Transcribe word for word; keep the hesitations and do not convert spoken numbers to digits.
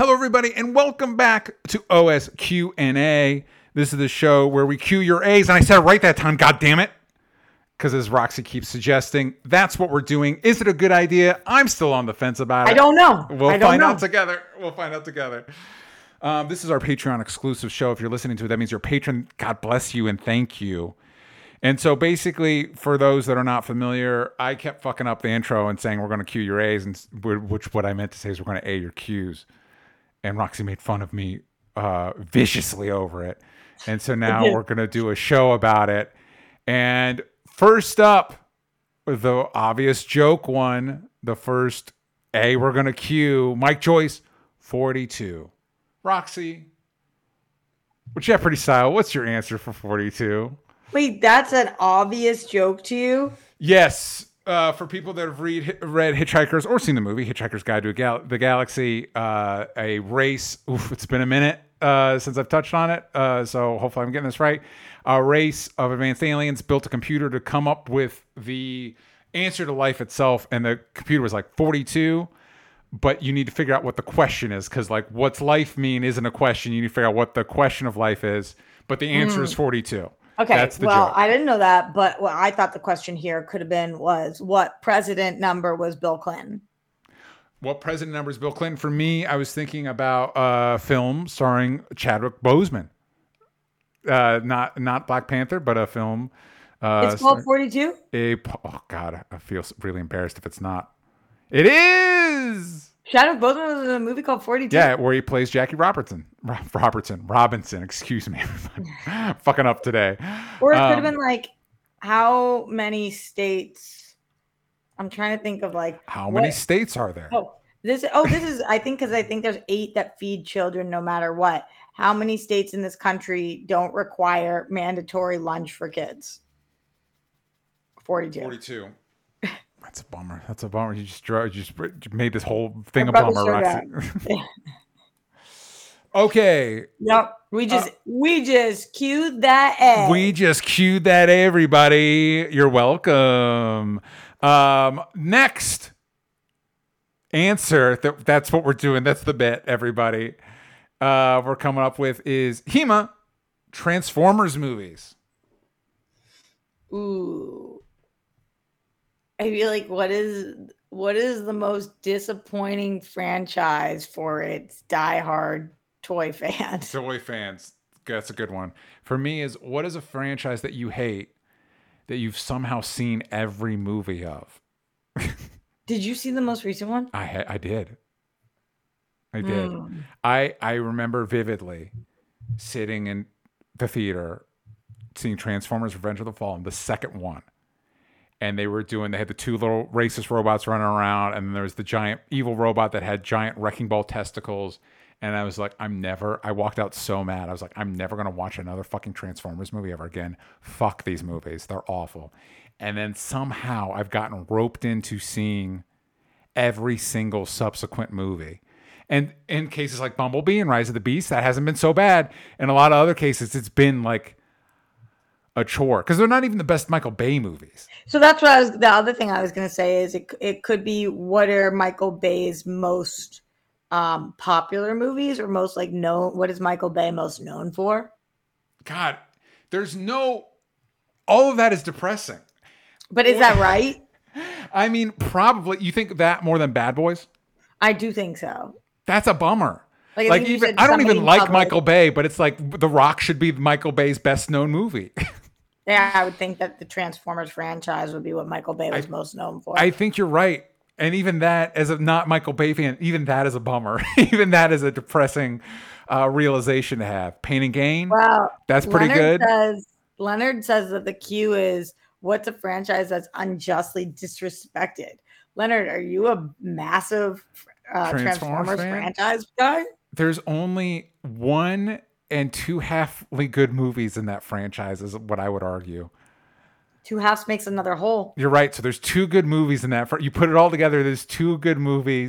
Hello, everybody, and welcome back to O S Q and A. This is the show where we cue your A's, and I said it right that time, God damn it. Because as Roxy keeps suggesting, that's what we're doing. Is it a good idea? I'm still on the fence about it. I don't know. We'll I don't find know. out together. We'll find out together. Um, this is our Patreon exclusive show. If you're listening to it, that means you're a patron. God bless you and thank you. And so basically, for those that are not familiar, I kept fucking up the intro and saying we're going to cue your A's, and which what I meant to say is we're going to A your Q's. And Roxy made fun of me uh, viciously over it. And so now we're going to do a show about it. And first up, the obvious joke one, the first A we're going to cue, Mike Joyce, forty-two. Roxy, with Jeopardy style, what's your answer for forty-two? Wait, that's an obvious joke to you? Yes. Uh, for people that have read read Hitchhikers or seen the movie Hitchhiker's Guide to Gal- the Galaxy, uh, a race. Oof, it's been a minute uh, since I've touched on it, uh, so hopefully I'm getting this right. A race of advanced aliens built a computer to come up with the answer to life itself, and the computer was like forty-two. But you need to figure out what the question is, because like, what's life mean isn't a question. You need to figure out what the question of life is. But the answer mm. is forty-two. Okay, That's the well, joke. I didn't know that, but what I thought the question here could have been was, what president number was Bill Clinton? What president number is Bill Clinton? For me, I was thinking about a film starring Chadwick Boseman. Uh, not not Black Panther, but a film. Uh, it's called forty-two? A, oh, God, I feel really embarrassed if it's not. It is! Chadwick Boseman was in a movie called forty-two? Yeah, where he plays Jackie Robertson. Robertson. Robinson, excuse me. Fucking up today. Or it um, could have been like, how many states? I'm trying to think of like. How what, many states are there? Oh, this, oh, this is, I think, because I think there's eight that feed children no matter what. How many states in this country don't require mandatory lunch for kids? forty-two. forty-two. That's a bummer. That's a bummer. You just drove, you just made this whole thing a bummer, Roxy. Okay. Yep. We just uh, we just cued that A. We just cued that A, everybody. You're welcome. Um, next answer. That, that's what we're doing. That's the bit, everybody. Uh, we're coming up with is Hema Transformers movies. Ooh. I feel like what is what is the most disappointing franchise for its diehard toy fans? Toy fans. That's a good one. For me is, what is a franchise that you hate that you've somehow seen every movie of? Did you see the most recent one? I I did. I did. Mm. I I remember vividly sitting in the theater seeing Transformers Revenge of the Fallen, the second one. And they were doing, they had the two little racist robots running around, and then there was the giant evil robot that had giant wrecking ball testicles. And I was like, I'm never, I walked out so mad. I was like, I'm never going to watch another fucking Transformers movie ever again. Fuck these movies. They're awful. And then somehow I've gotten roped into seeing every single subsequent movie. And in cases like Bumblebee and Rise of the Beast, that hasn't been so bad. In a lot of other cases, it's been like a chore, because they're not even the best Michael Bay movies. So that's what I was, the other thing I was going to say is it it could be, what are Michael Bay's most um, popular movies, or most like known, what is Michael Bay most known for? God, there's no, all of that is depressing. But is that right? I mean, probably. You think that more than Bad Boys? I do think so. That's a bummer. Like, I, like even I don't even like public. Michael Bay, but it's like The Rock should be Michael Bay's best known movie. Yeah, I would think that the Transformers franchise would be what Michael Bay was I, most known for. I think you're right. And even that, as a not Michael Bay fan, even that is a bummer. Even that is a depressing uh, realization to have. Pain and Gain, well, that's pretty Leonard good. Says, Leonard says that the cue is, what's a franchise that's unjustly disrespected? Leonard, are you a massive uh, Transformers, Transformers franchise guy? There's only one and two halfly good movies in that franchise, is what I would argue. Two halves makes another whole. You're right. So there's two good movies in that. You put it all together, there's two good movies.